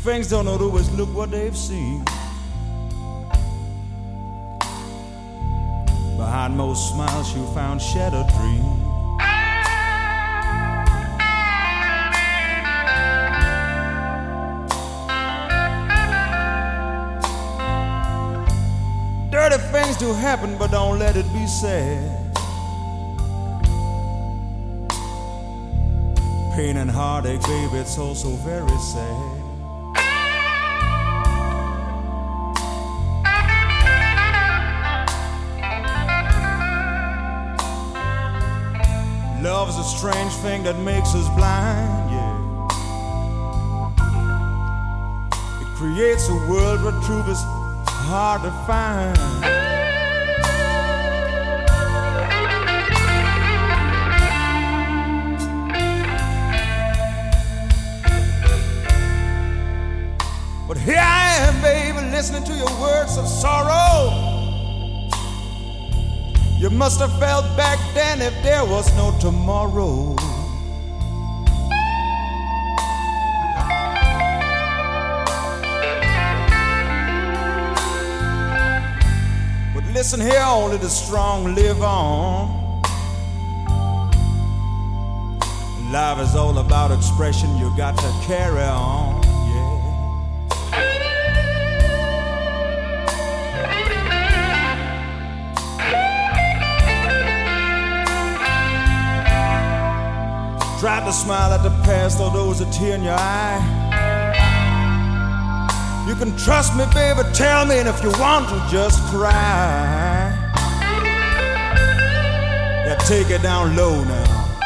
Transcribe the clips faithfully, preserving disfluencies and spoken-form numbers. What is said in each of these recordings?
Things don't always look what they've seen. Behind most smiles you found shattered dreams. Dirty things do happen, but don't let it be said. Pain and heartache, baby, it's also very sad. Love is a strange thing that makes us blind, yeah. It creates a world where truth is hard to find. But here I am, baby, listening to your words of sorrow. You must have felt back then if there was no tomorrow. But listen here, only the strong live on. Life is all about expression, you got to carry on. Try to smile at the past, although there's a tear in your eye. You can trust me, baby, tell me, and if you want to, just cry. Yeah, take it down low now.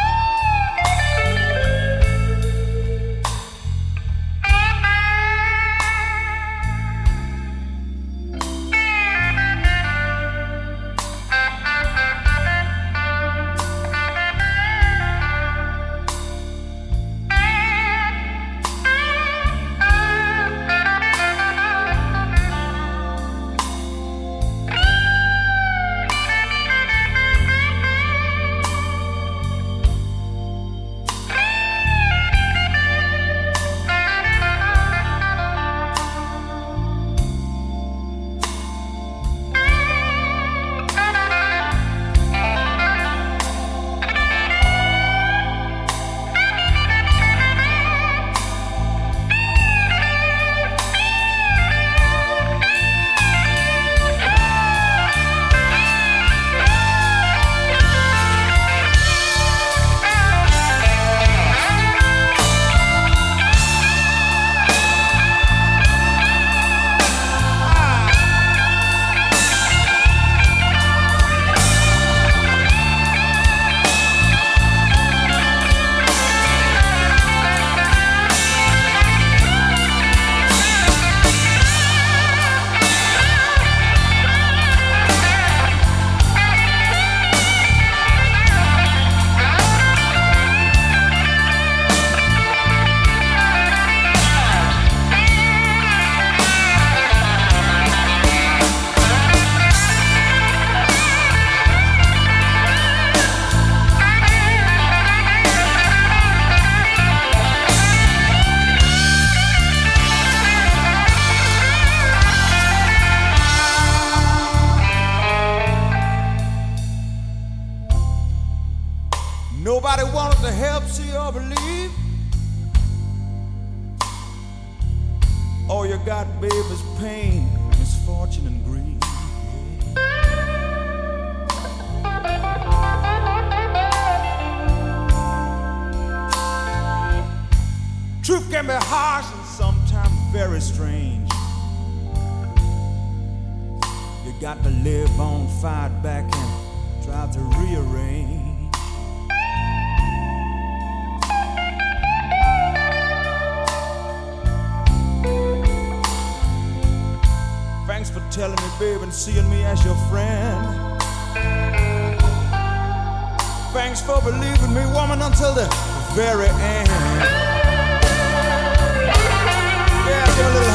Nobody wanted to help, see, or believe. All you got, babe, is pain, misfortune, and grief. Truth can be harsh and sometimes very strange. You got to live on, fight back, and try to rearrange. Thanks for telling me, babe, and seeing me as your friend. Thanks for believing me, woman, until the very end. Yeah, give a little